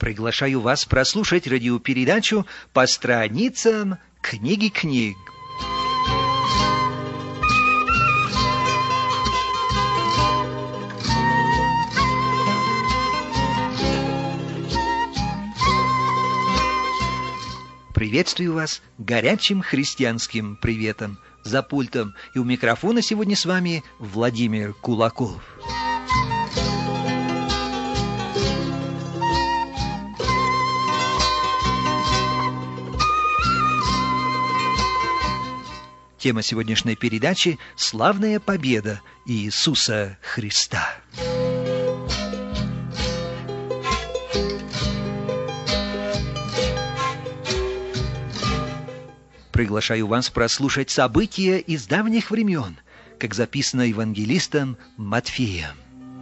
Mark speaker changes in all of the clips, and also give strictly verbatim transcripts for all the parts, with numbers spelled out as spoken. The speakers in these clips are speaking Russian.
Speaker 1: Приглашаю вас прослушать радиопередачу «По страницам книги книг». Приветствую вас горячим христианским приветом. За пультом и у микрофона сегодня с вами Владимир Кулаков. Тема сегодняшней передачи – «Славная победа Иисуса Христа». Приглашаю вас прослушать события из давних времен, как записано евангелистом Матфеем.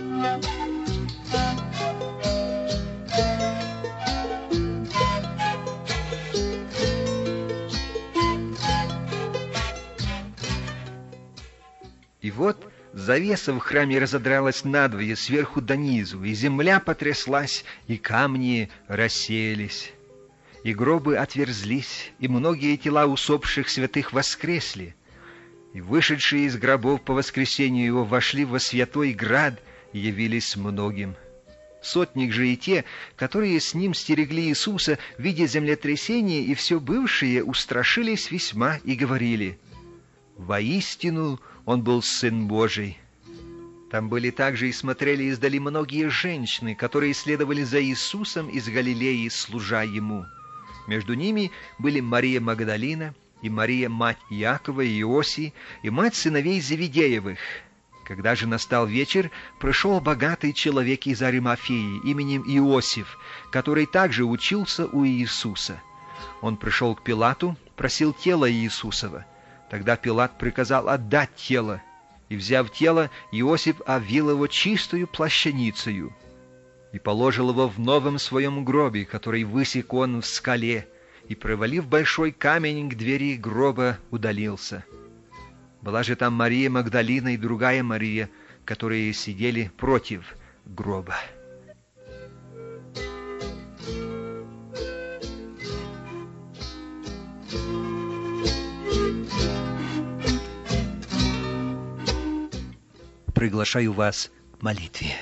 Speaker 1: И вот завеса в храме разодралась надвое сверху донизу, и земля потряслась, и камни рассеялись. И гробы отверзлись, и многие тела усопших святых воскресли. И вышедшие из гробов по воскресению его вошли во святой град и явились многим. Сотник же и те, которые с ним стерегли Иисуса, видя землетрясение и все бывшее, устрашились весьма и говорили: «Воистину он был Сын Божий». Там были также и смотрели издали многие женщины, которые следовали за Иисусом из Галилеи, служа ему. Между ними были Мария Магдалина и Мария, мать Иакова и Иосии, и мать сыновей Зеведеевых. Когда же настал вечер, пришел богатый человек из Аримафеи именем Иосиф, который также учился у Иисуса. Он пришел к Пилату, просил тело Иисусова. Тогда Пилат приказал отдать тело, и, взяв тело, Иосиф овил его чистую плащаницею и положил его в новом своем гробе, который высек он в скале, и, провалив большой камень к двери гроба, удалился. Была же там Мария Магдалина и другая Мария, которые сидели против гроба. Приглашаю вас к молитве.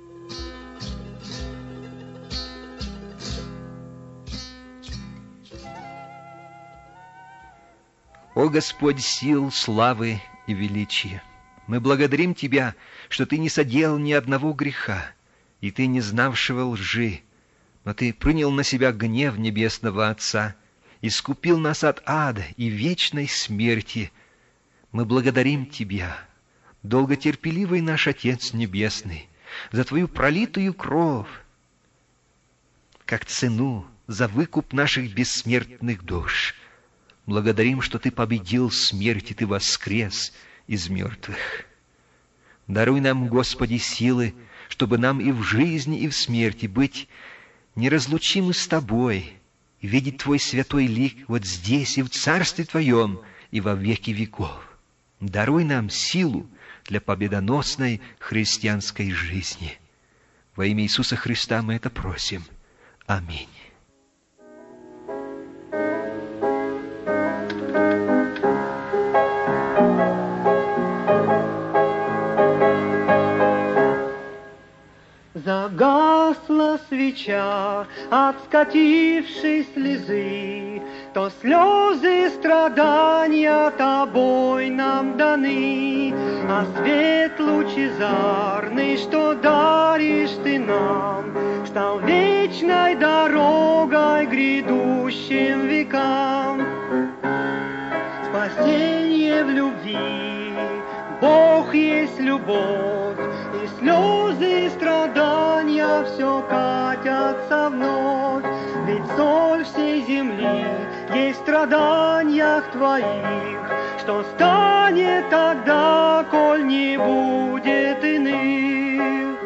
Speaker 1: О Господь сил, славы и величия! Мы благодарим Тебя, что Ты не соделал ни одного греха, и Ты не знавшего лжи, но Ты принял на себя гнев Небесного Отца, искупил нас от ада и вечной смерти. Мы благодарим Тебя, долготерпеливый наш Отец Небесный, за Твою пролитую кровь, как цену за выкуп наших бессмертных душ. Благодарим, что Ты победил смерть, и Ты воскрес из мертвых. Даруй нам, Господи, силы, чтобы нам и в жизни, и в смерти быть неразлучимы с Тобой, и видеть Твой святой лик вот здесь и в Царстве Твоем, и во веки веков. Даруй нам силу для победоносной христианской жизни. Во имя Иисуса Христа мы это просим. Аминь.
Speaker 2: Загасла свеча от скатившей слезы, то слезы страдания Тобой нам даны, а свет лучезарный, что даришь Ты нам, стал вечной дорогой грядущим векам. Спасение в любви, Бог есть любовь, и слезы страдания все катятся вновь. Ведь соль всей земли есть в страданиях Твоих. Что станет тогда, коль не будет иных?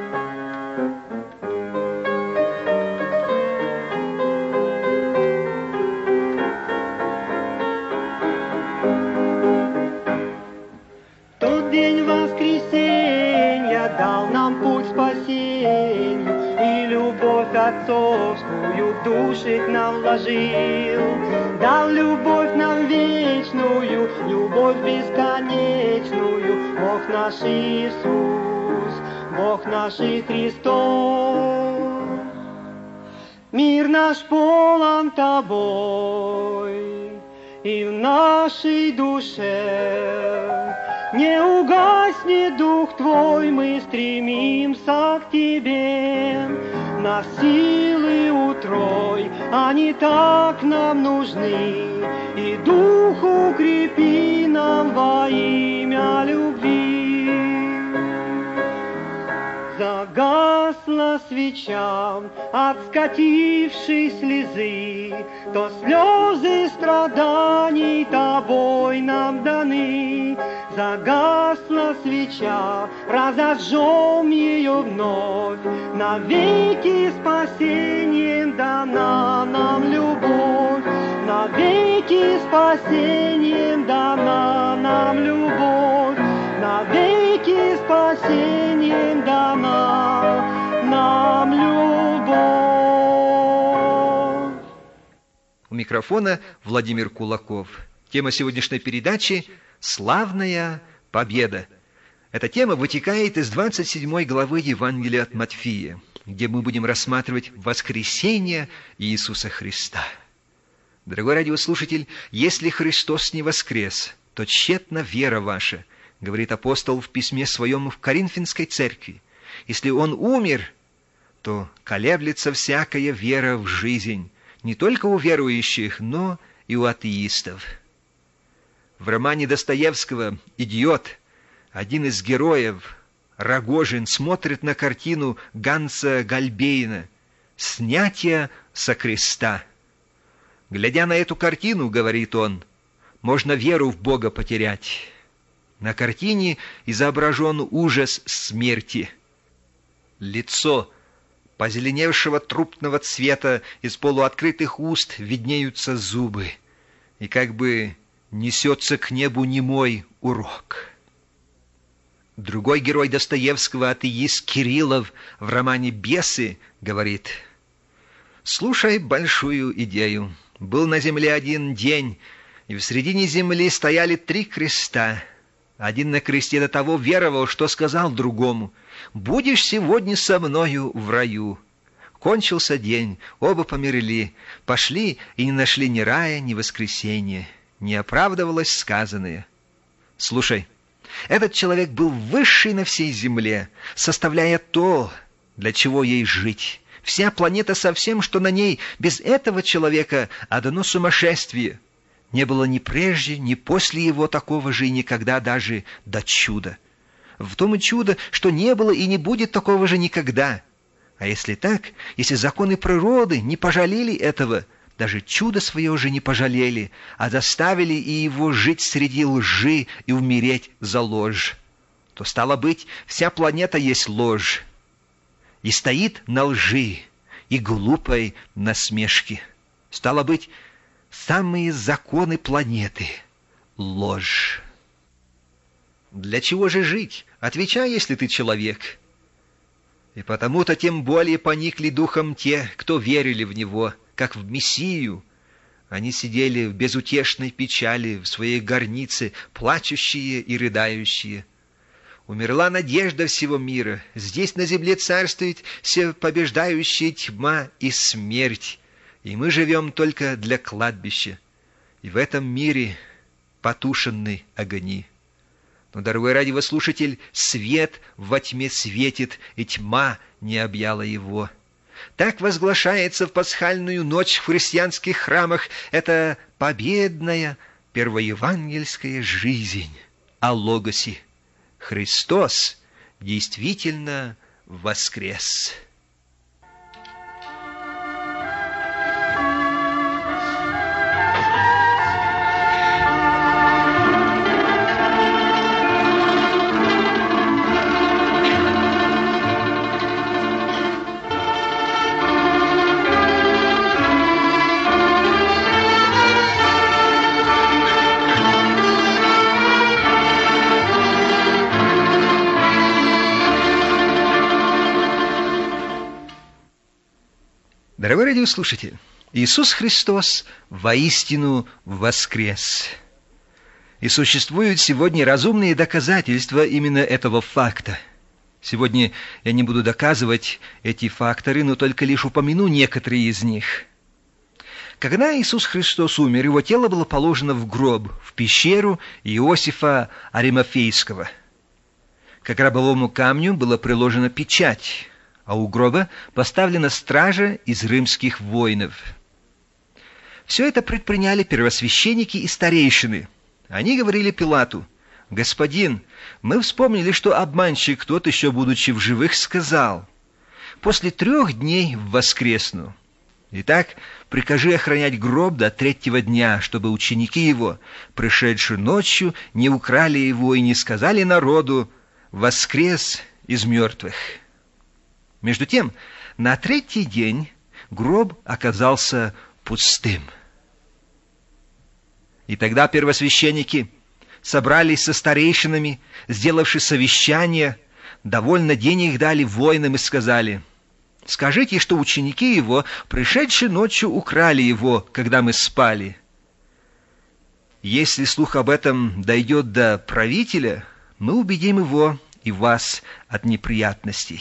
Speaker 2: Тот день воскресенья дал нам путь спасению, и любовь отцовскую души к нам вложил, дал любовь нам вечную, любовь бесконечную, Бог наш Иисус, Бог наш Христос. Мир наш полон Тобой, и в нашей душе не угаснет Дух Твой, мы стремимся к Тебе. Нас силы утрой, они так нам нужны, и Дух укрепи нам во имя любви. Загасла свеча от скатившей слезы, то слезы страданий Тобой нам даны. Загасла свеча, разожжем ее вновь, навеки спасением дана нам любовь, навеки спасением дана нам любовь, навеки спасением дана нам любовь.
Speaker 1: У микрофона Владимир Кулаков. Тема сегодняшней передачи «Славная победа». Эта тема вытекает из двадцать седьмой главы Евангелия от Матфея, где мы будем рассматривать воскресение Иисуса Христа. Дорогой радиослушатель, если Христос не воскрес, то тщетна вера ваша, говорит апостол в письме своем в Коринфянской церкви. Если Он умер, то колеблется всякая вера в жизнь, не только у верующих, но и у атеистов. В романе Достоевского «Идиот» один из героев, Рогожин, смотрит на картину Ганса Гальбейна «Снятие со креста». Глядя на эту картину, говорит он, можно веру в Бога потерять. На картине изображен ужас смерти. Лицо позеленевшего трупного цвета, из полуоткрытых уст виднеются зубы, и как бы несется к небу немой урок. Другой герой Достоевского, атеист Кириллов, в романе «Бесы» говорит: «Слушай большую идею. Был на земле один день, и в середине земли стояли три креста. Один на кресте до того веровал, что сказал другому: «Будешь сегодня со мною в раю». Кончился день, оба померли, пошли и не нашли ни рая, ни воскресения. Не оправдывалось сказанное. Слушай, этот человек был высший на всей земле, составляя то, для чего ей жить. Вся планета со всем, что на ней, без этого человека одно сумасшествие. Не было ни прежде, ни после его такого же и никогда даже до чуда. В том и чудо, что не было и не будет такого же никогда. А если так, если законы природы не пожалели этого, даже чудо свое же не пожалели, а заставили и его жить среди лжи и умереть за ложь, то, стало быть, вся планета есть ложь и стоит на лжи и глупой насмешке. Стало быть, самые законы планеты — ложь. Для чего же жить? Отвечай, если ты человек. И потому-то тем более поникли духом те, кто верили в Него, как в Мессию. Они сидели в безутешной печали в своей горнице, плачущие и рыдающие. Умерла надежда всего мира. Здесь на земле царствует всепобеждающая тьма и смерть. И мы живем только для кладбища. И в этом мире потушены огни. Но, дорогой радиослушатель, свет во тьме светит, и тьма не объяла его. Так возглашается в пасхальную ночь в христианских храмах эта победная первоевангельская жизнь о Логосе. Христос действительно воскрес. Дорогой радиослушатель, Иисус Христос воистину воскрес. И существуют сегодня разумные доказательства именно этого факта. Сегодня я не буду доказывать эти факторы, но только лишь упомяну некоторые из них. Когда Иисус Христос умер, его тело было положено в гроб, в пещеру Иосифа Аримафейского. К гробовому камню была приложена печать, а у гроба поставлена стража из римских воинов. Все это предприняли первосвященники и старейшины. Они говорили Пилату: «Господин, мы вспомнили, что обманщик тот, еще будучи в живых, сказал: после трех дней воскресну. Итак, прикажи охранять гроб до третьего дня, чтобы ученики его, пришедшие ночью, не украли его и не сказали народу: воскрес из мертвых». Между тем, на третий день гроб оказался пустым. И тогда первосвященники собрались со старейшинами, сделавши совещание, довольно денег дали воинам и сказали: «Скажите, что ученики его, пришедшие ночью, украли его, когда мы спали. Если слух об этом дойдет до правителя, мы убедим его и вас от неприятностей».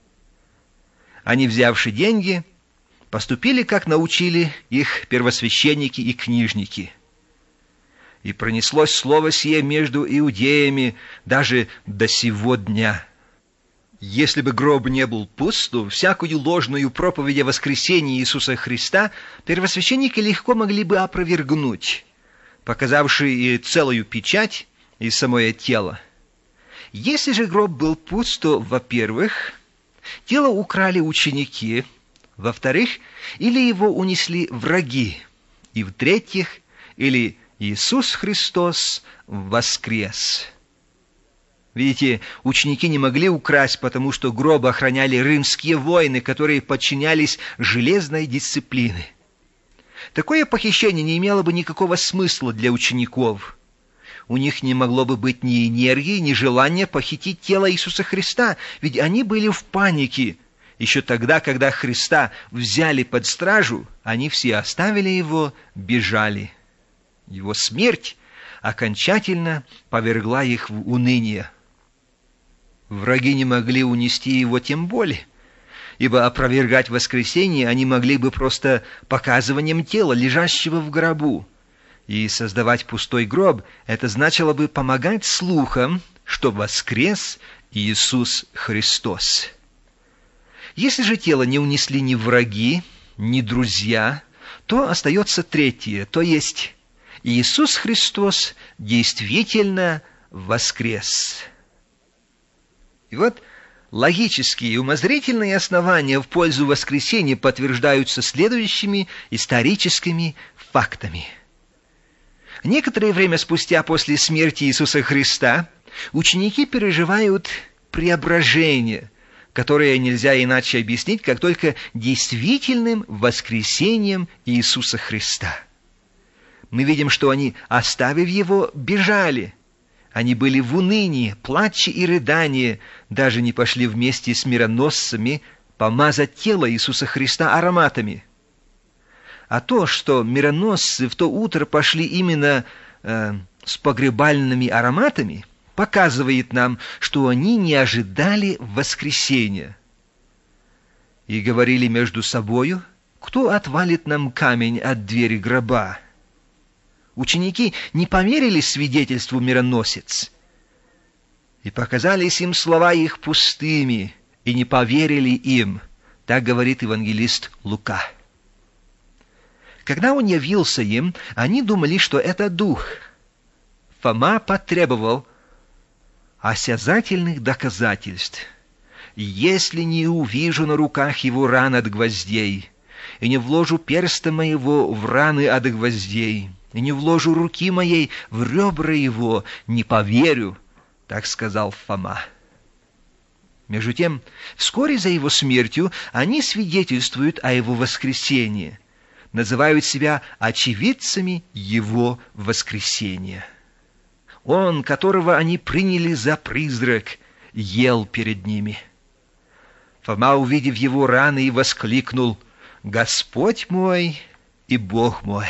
Speaker 1: Они, взявши деньги, поступили, как научили их первосвященники и книжники. И пронеслось слово сие между иудеями даже до сего дня. Если бы гроб не был пуст, то всякую ложную проповедь о воскресении Иисуса Христа первосвященники легко могли бы опровергнуть, показавши и целую печать, и самое тело. Если же гроб был пуст, то, во-первых, тело украли ученики, во-вторых, или его унесли враги, и, в-третьих, или Иисус Христос воскрес. Видите, ученики не могли украсть, потому что гроб охраняли римские воины, которые подчинялись железной дисциплине. Такое похищение не имело бы никакого смысла для учеников. У них не могло бы быть ни энергии, ни желания похитить тело Иисуса Христа, ведь они были в панике. Еще тогда, когда Христа взяли под стражу, они все оставили его, бежали. Его смерть окончательно повергла их в уныние. Враги не могли унести его тем более, ибо опровергать воскресение они могли бы просто показыванием тела, лежащего в гробу. И создавать пустой гроб — это значило бы помогать слухам, что воскрес Иисус Христос. Если же тело не унесли ни враги, ни друзья, то остается третье, то есть Иисус Христос действительно воскрес. И вот логические и умозрительные основания в пользу воскресения подтверждаются следующими историческими фактами. Некоторое время спустя после смерти Иисуса Христа ученики переживают преображение, которое нельзя иначе объяснить, как только действительным воскресением Иисуса Христа. Мы видим, что они, оставив его, бежали. Они были в унынии, плаче и рыдании, даже не пошли вместе с мироносцами помазать тело Иисуса Христа ароматами. А то, что мироносцы в то утро пошли именно э, с погребальными ароматами, показывает нам, что они не ожидали воскресения. И говорили между собою: кто отвалит нам камень от двери гроба? Ученики не поверили свидетельству мироносец, и показались им слова их пустыми, и не поверили им. Так говорит евангелист Лука. Когда он явился им, они думали, что это дух. Фома потребовал осязательных доказательств. «Если не увижу на руках его ран от гвоздей, и не вложу перста моего в раны от гвоздей, и не вложу руки моей в ребра его, не поверю», — так сказал Фома. Между тем, вскоре за его смертью они свидетельствуют о его воскресении, называют себя очевидцами его воскресения. Он, которого они приняли за призрак, ел перед ними. Фома, увидев его раны, и воскликнул: Господь мой и Бог мой».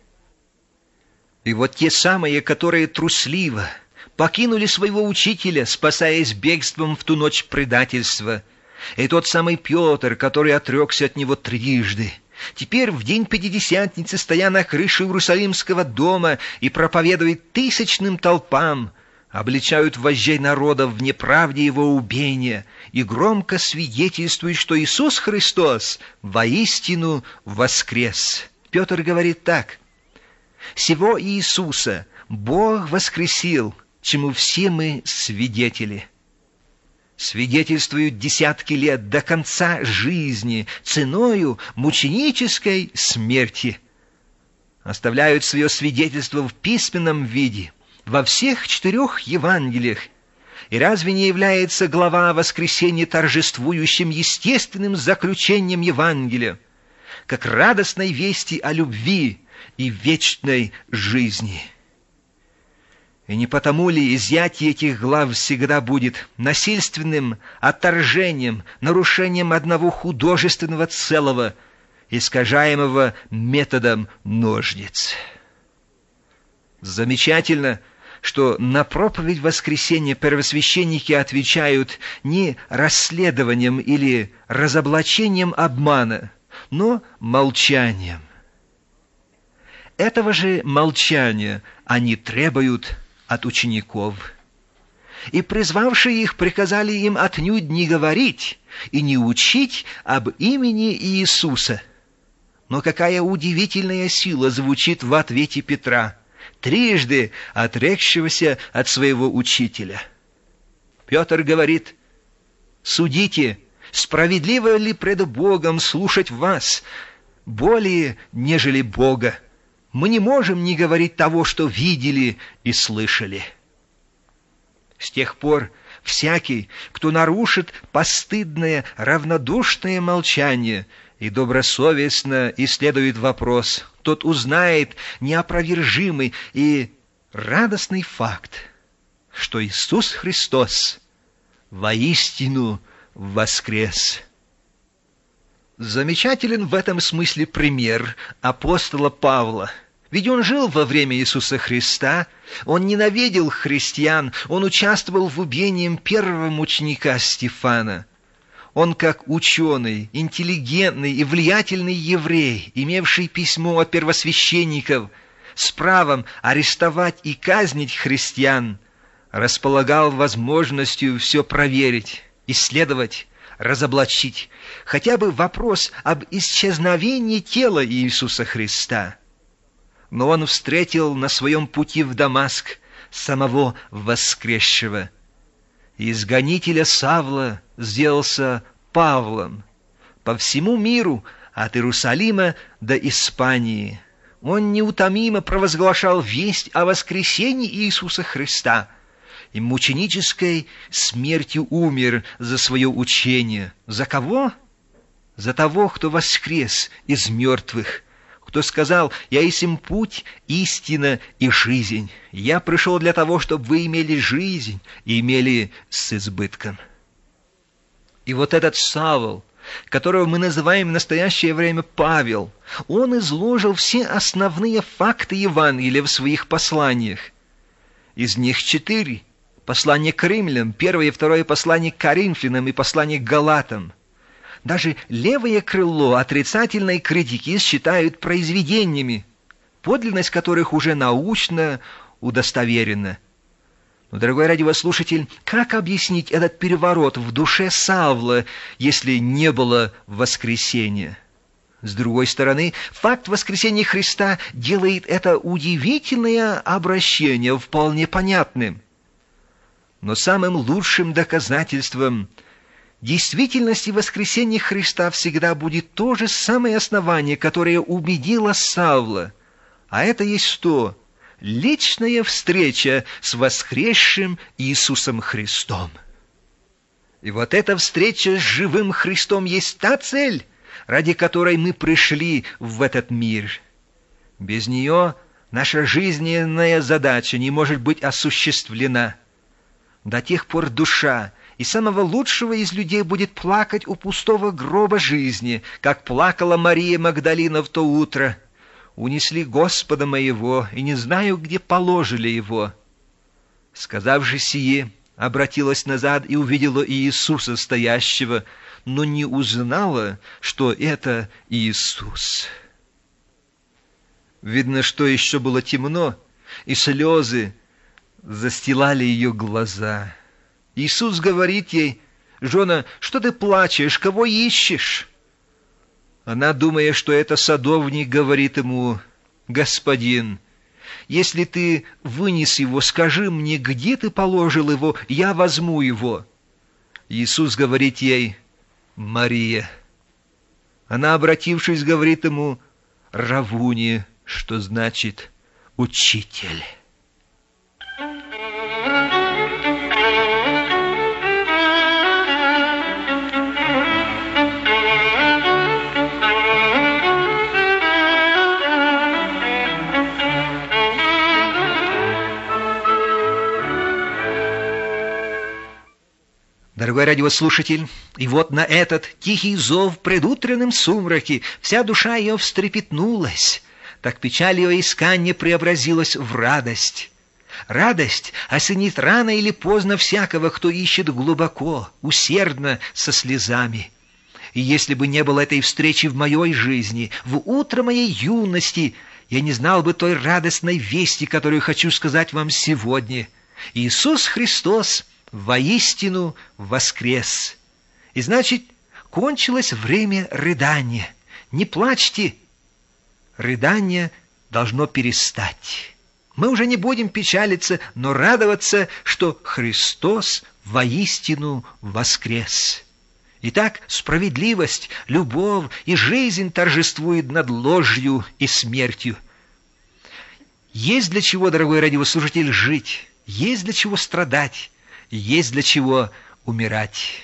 Speaker 1: И вот те самые, которые трусливо покинули своего учителя, спасаясь бегством в ту ночь предательства, и тот самый Петр, который отрекся от него трижды, теперь в день Пятидесятницы, стоя на крыше Иерусалимского дома и проповедуя тысячным толпам, обличают вождей народов в неправде его убиения и громко свидетельствуют, что Иисус Христос воистину воскрес. Петр говорит так: «Сего Иисуса Бог воскресил, чему все мы свидетели». Свидетельствуют десятки лет до конца жизни ценою мученической смерти. Оставляют свое свидетельство в письменном виде во всех четырех Евангелиях. И разве не является глава о воскресении торжествующим естественным заключением Евангелия, как радостной вести о любви и вечной жизни? И не потому ли изъятие этих глав всегда будет насильственным отторжением, нарушением одного художественного целого, искажаемого методом ножниц? Замечательно, что на проповедь воскресения первосвященники отвечают не расследованием или разоблачением обмана, но молчанием. Этого же молчания они требуют от учеников. И призвавшие их приказали им отнюдь не говорить и не учить об имени Иисуса. Но какая удивительная сила звучит в ответе Петра, трижды отрекшегося от своего учителя. Петр говорит: «Судите, справедливо ли пред Богом слушать вас более, нежели Бога? Мы не можем не говорить того, что видели и слышали». С тех пор всякий, кто нарушит постыдное, равнодушное молчание и добросовестно исследует вопрос, тот узнает неопровержимый и радостный факт, что Иисус Христос воистину воскрес. Замечателен в этом смысле пример апостола Павла. Ведь он жил во время Иисуса Христа, он ненавидел христиан, он участвовал в убиении первого мученика Стефана. Он, как ученый, интеллигентный и влиятельный еврей, имевший письмо от первосвященников с правом арестовать и казнить христиан, располагал возможностью все проверить, исследовать, разоблачить, хотя бы вопрос об исчезновении тела Иисуса Христа. Но он встретил на своем пути в Дамаск самого воскресшего. Из гонителя Савла сделался Павлом. По всему миру, от Иерусалима до Испании, он неутомимо провозглашал весть о воскресении Иисуса Христа и мученической смертью умер за свое учение. За кого? За того, кто воскрес из мертвых, кто сказал: «Я есть путь, истина и жизнь. Я пришел для того, чтобы вы имели жизнь и имели с избытком». И вот этот Савл, которого мы называем в настоящее время Павел, он изложил все основные факты Евангелия в своих посланиях. Из них четыре: послание к римлянам, первое и второе послание к коринфянам и послание к галатам. Даже левое крыло отрицательной критики считают произведениями, подлинность которых уже научно удостоверена. Но, дорогой радиослушатель, как объяснить этот переворот в душе Савла, если не было воскресения? С другой стороны, факт воскресения Христа делает это удивительное обращение вполне понятным. Но самым лучшим доказательством действительности воскресения Христа всегда будет то же самое основание, которое убедило Савла, а это есть что? Личная встреча с воскресшим Иисусом Христом. И вот эта встреча с живым Христом есть та цель, ради которой мы пришли в этот мир. Без нее наша жизненная задача не может быть осуществлена. До тех пор душа и самого лучшего из людей будет плакать у пустого гроба жизни, как плакала Мария Магдалина в то утро. Унесли Господа моего, и не знаю, где положили его. Сказавши сие, обратилась назад и увидела Иисуса стоящего, но не узнала, что это Иисус. Видно, что еще было темно, и слезы застилали ее глаза. Иисус говорит ей: «Жена, что ты плачешь? Кого ищешь?» Она, думая, что это садовник, говорит ему: «Господин, если ты вынес его, скажи мне, где ты положил его, я возьму его». Иисус говорит ей: «Мария». Она, обратившись, говорит ему: «Равуни», что значит «учитель». Дорогой радиослушатель, и вот на этот тихий зов в предутреннем сумраке вся душа ее встрепетнулась. Так печаль ее искания преобразилась в радость. Радость осенит рано или поздно всякого, кто ищет глубоко, усердно, со слезами. И если бы не было этой встречи в моей жизни, в утро моей юности, я не знал бы той радостной вести, которую хочу сказать вам сегодня. Иисус Христос воистину воскрес. И значит, кончилось время рыдания. Не плачьте. Рыдание должно перестать. Мы уже не будем печалиться, но радоваться, что Христос воистину воскрес. Итак, справедливость, любовь и жизнь торжествуют над ложью и смертью. Есть для чего, дорогой радиослушатель, жить, есть для чего страдать, есть для чего умирать.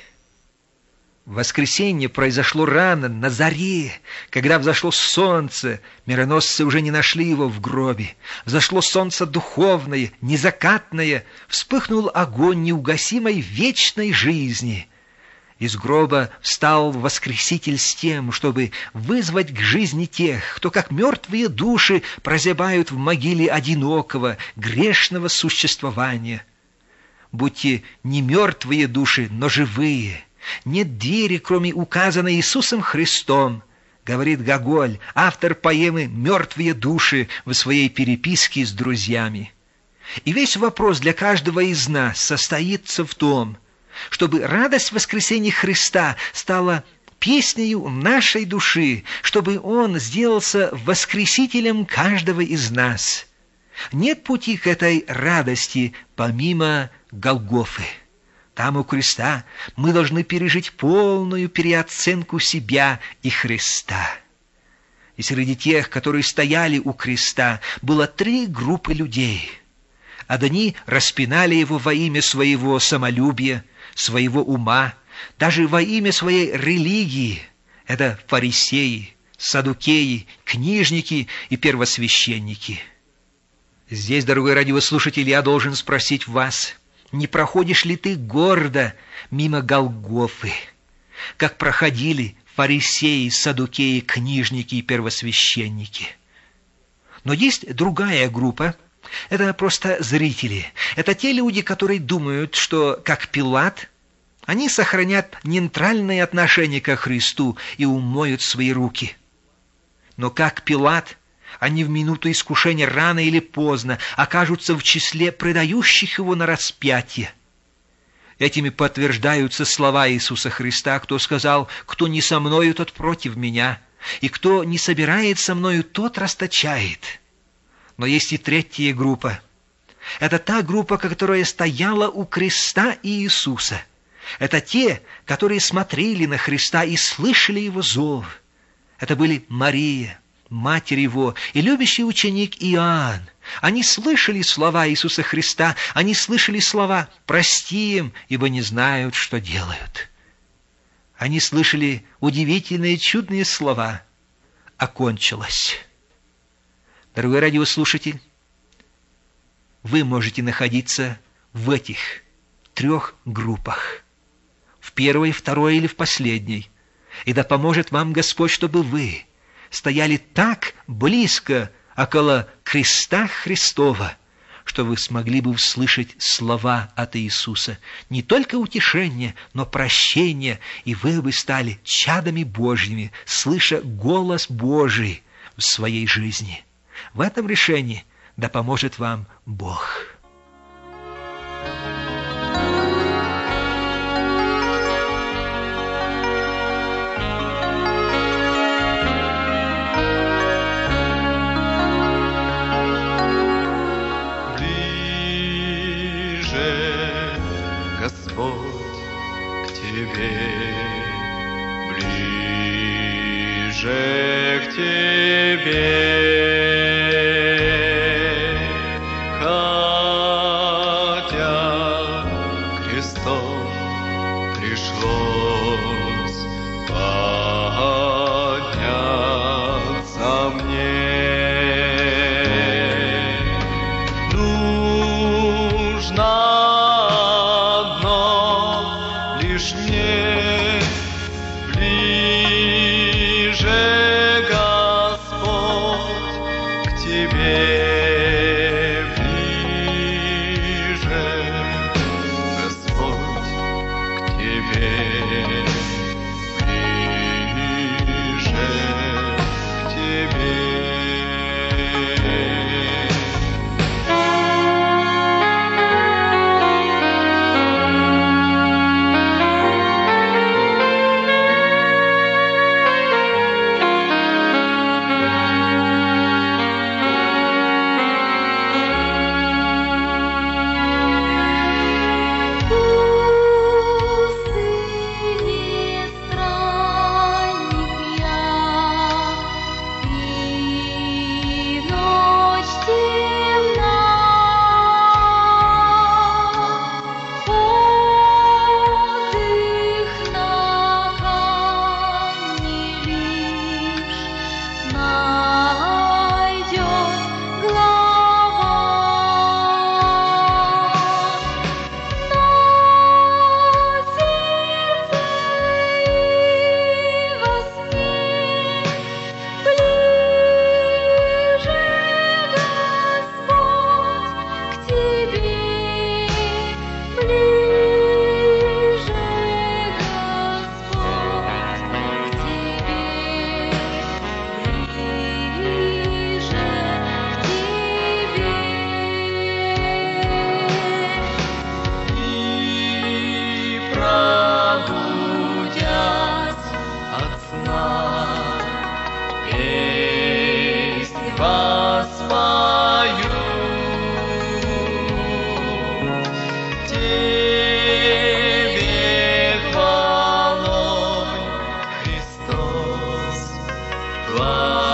Speaker 1: Воскресенье произошло рано, на заре, когда взошло солнце. Мироносцы уже не нашли его в гробе. Взошло солнце духовное, незакатное, вспыхнул огонь неугасимой вечной жизни. Из гроба встал Воскреситель с тем, чтобы вызвать к жизни тех, кто, как мертвые души, прозябают в могиле одинокого, грешного существования. Будьте не мертвые души, но живые. Нет двери, кроме указанной Иисусом Христом, говорит Гоголь, автор поэмы «Мертвые души» в своей переписке с друзьями. И весь вопрос для каждого из нас состоится в том, чтобы радость воскресения Христа стала песнею нашей души, чтобы Он сделался воскресителем каждого из нас. Нет пути к этой радости помимо Голгофы. Там у креста мы должны пережить полную переоценку себя и Христа. И среди тех, которые стояли у креста, было три группы людей. Одни распинали его во имя своего самолюбия, своего ума, даже во имя своей религии. Это фарисеи, саддукеи, книжники и первосвященники. Здесь, дорогой радиослушатель, я должен спросить вас, не проходишь ли ты гордо мимо Голгофы, как проходили фарисеи, саддукеи, книжники и первосвященники? Но есть другая группа. Это просто зрители. Это те люди, которые думают, что, как Пилат, они сохранят нейтральное отношение ко Христу и умоют свои руки. Но как Пилат, они в минуту искушения рано или поздно окажутся в числе предающих его на распятие. Этими подтверждаются слова Иисуса Христа, кто сказал: «Кто не со мною, тот против меня, и кто не собирает со мною, тот расточает». Но есть и третья группа. Это та группа, которая стояла у креста Иисуса. Это те, которые смотрели на Христа и слышали Его зов. Это были Мария, Матерь Его, и любящий ученик Иоанн. Они слышали слова Иисуса Христа, они слышали слова «Прости им, ибо не знают, что делают». Они слышали удивительные, чудные слова «Окончилось». Дорогой радиослушатель, вы можете находиться в этих трех группах. в первой, второй или в последней. И да поможет вам Господь, чтобы вы стояли так близко около креста Христова, что вы смогли бы услышать слова от Иисуса, не только утешение, но прощение, и вы бы стали чадами Божьими, слыша голос Божий в своей жизни. В этом решении да поможет вам Бог.
Speaker 3: Ближе к Тебе, хотя крестом пришлось подняться мне. Нужно одно лишь мне. Wow.